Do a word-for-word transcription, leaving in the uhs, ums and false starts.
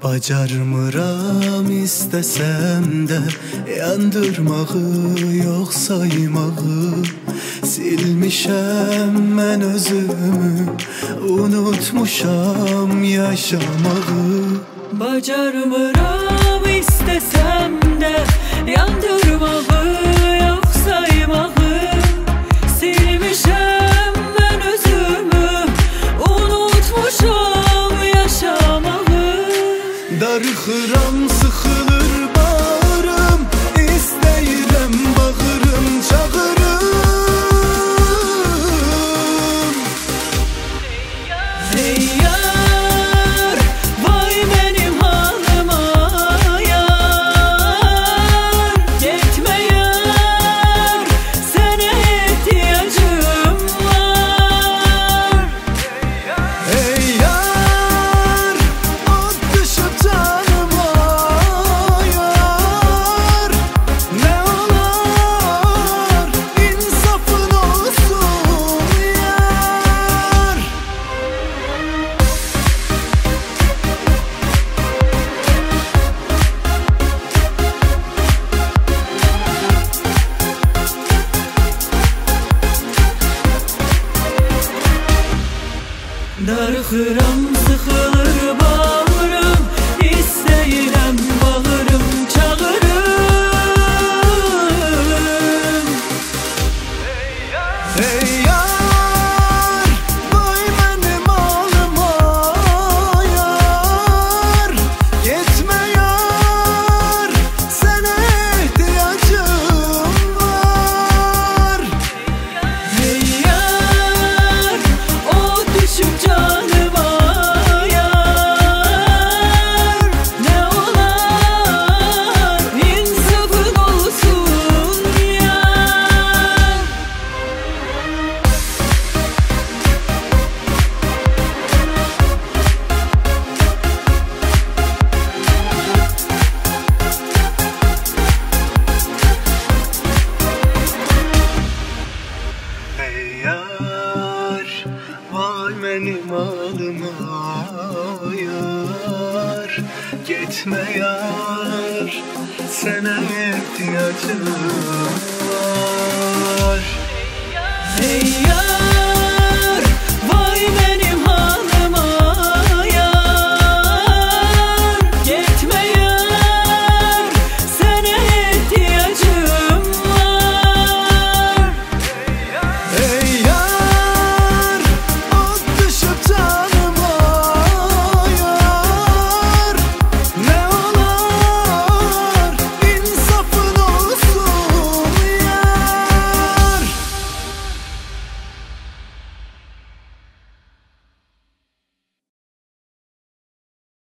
Bacarmıram istesem de yandırmağı yok saymağı. Silmişəm mən özümü, unutmuşam yaşamağı. Bacarmıram istesem de yandırmağı yok saymağı. Silmişəm mən özümü, unutmuşam yaşamağı. Darıxıram, sıxılır bağrım, istəyirəm bağırım, çağırım. Ey yar, vay benim halıma yar. Gitme yar, sana ihtiyacım var. Ey yar, ot düşüp canıma yar. Ne olar, insafın olsun yar. Darıxıram, sıxılır bağrım, istəyirəm bağırım, çağırım. Ey yar, vay benim halıma yar. Gitme yar, sana ihtiyacım var. Ey yar, o düşüp canıma yar. Ne olar, insafın olsun yar. Ey yar, vay benim halıma yar. Gitme yar, sana ihtiyacım var. Ey yar.